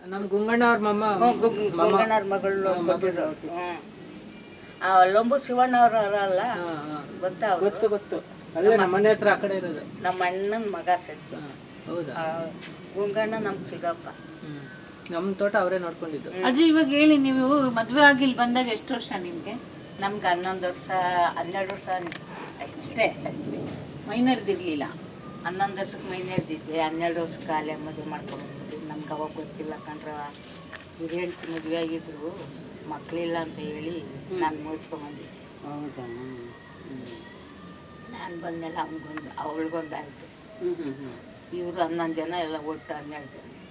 ನಮ್ ಗುಂಗಣ್ಣ ಅವ್ರ ಗುಂಗಣ್ಣವ್ರ ಮಗಳು ಕೊಟ್ಟಿರೋದು. ಆ ಲಂಬು ಶಿವಣ್ಣ ಅವ್ರ ಅಲ್ಲ, ಗೊತ್ತಾ? ಗೊತ್ತು ಅಲ್ಲೇ ನಮ್ಮ ಮನೆ ಹತ್ರ ಆ ಕಡೆ ಇರೋದು. ನಮ್ಮ ಅಣ್ಣನ ಮಗ ಸತ್ತು. ಹೌದಾ? ಗುಂಗಣ್ಣ ನಮ್ ಚಿಕ್ಕಪ್ಪ. ನಮ್ ತೋಟ ಅವರೇ ನೋಡ್ಕೊಂಡಿದ್ದು. ಅದು ಇವಾಗ ಹೇಳಿ, ನೀವು ಮದ್ವೆ ಆಗಿಲ್ ಬಂದಾಗ ಎಷ್ಟು ವರ್ಷ ನಿಮ್ಗೆ? ನಮ್ಗೆ 11 ವರ್ಷ 12 ವರ್ಷ ಅಷ್ಟೇ. ಮೈನರ್ದಿರ್ಲಿಲ್ಲ? 11 ವರ್ಷಕ್ಕೆ ಮೈನರ್ದಿದ್ದೆ, 12 ವರ್ಷಕ್ಕೆ ಕಾಲೇ ಮದುವೆ ಮಾಡ್ಕೊಂಡ್ಬಿಟ್ಟಿದ್ವಿ. ನಮ್ಗೆ ಅವಾಗ ಗೊತ್ತಿಲ್ಲ ಕಂಡ್ರ. ಹಿರಿಯಂಟಿ ಮದುವೆ ಆಗಿದ್ರು, ಮಕ್ಕಳಿಲ್ಲ ಅಂತ ಹೇಳಿ ನಾನು ಮುಚ್ಕೊಂಡ್ಬಂದಿದ್ದೆ. ಹೌದಾ? ನಾನು ಬಂದ್ಮೇಲೆ ಅವಳಿಗೊಂದಾಯ್ತು. ಇವರು 11 ಜನ ಎಲ್ಲ ಒಟ್ಟು 12 ಜನ.